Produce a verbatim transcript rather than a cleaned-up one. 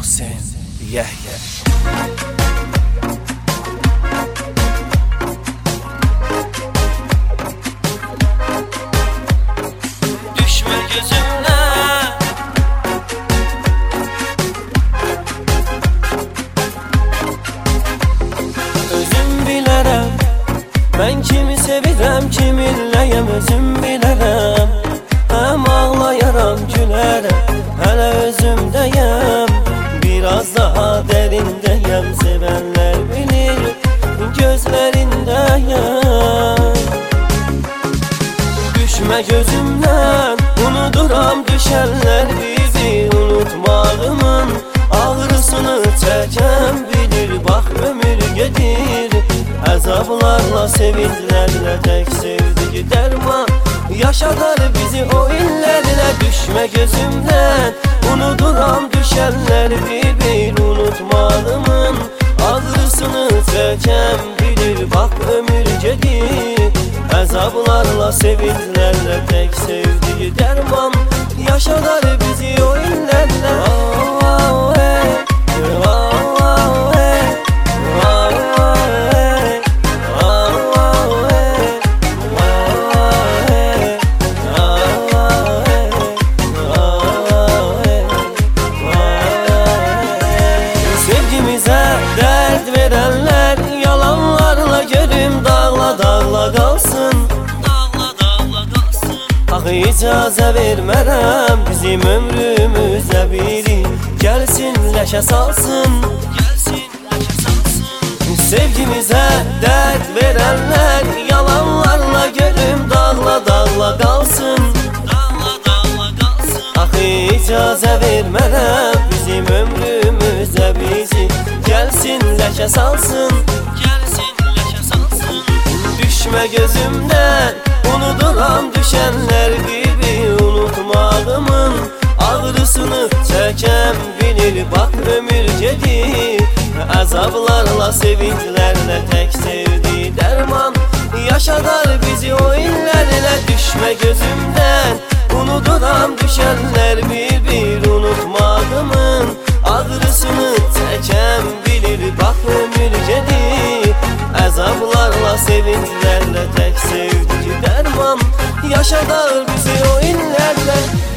Muhsin Yahya. Düşme gözümden, özüm bilərəm, mən kimi sevirəm, kiminləyəm özüm bilərəm. Həm ağlayaram, gülərəm, hələ özümdəyəm. Biraz daha dərindəyəm, sevənlər bilir, gözlərindəyəm. Düşmə gözümdən, unuduram düşənlər bizi. Unutmağımın ağrısını çəkən bilir. Bax ömür gedir, əzablarla, sevinclərlə, tək sevdiyi dərman yaşadar bizi o illərlə. Düşmə gözümdən, unuduram düşənlər bir-bir. Unutmağımın ağrısını çəkən bilir. Bax ömür gedir, əzablarla, sevinclərlə, tək sevdiyi dərman yaşadar bizi o illərlə. Sevgimizə dərd verənlər yalanlarla görüm dağla dağla qalsın. Axı icazə vermərəm bizim ömrümüzə biri gəlsin ləşə salsın. Sevgimizə dərd verənlər yalanlarla görüm dağla dağla qalsın. Axı icazə vermərəm bizim ömrümüzə bizi gəlsin ləşə salsın. Düşmə gözümdən, unuduram düşənlər bir-bir. Unutmağımın ağrısını çəkən bilir. Bax ömür gedir, əzablarla, sevinclərlə, tək sevdiyi dərman yaşadar bizi o illərlə. Düşmə gözümdən, unuduram düşənlər bir-bir. Unutmağımın ağrısını çəkən bilir. Bax ömür gedir, əzablarla, sevinclərlə, tək sevdiyi dərman yaşadar bizi o illərlə.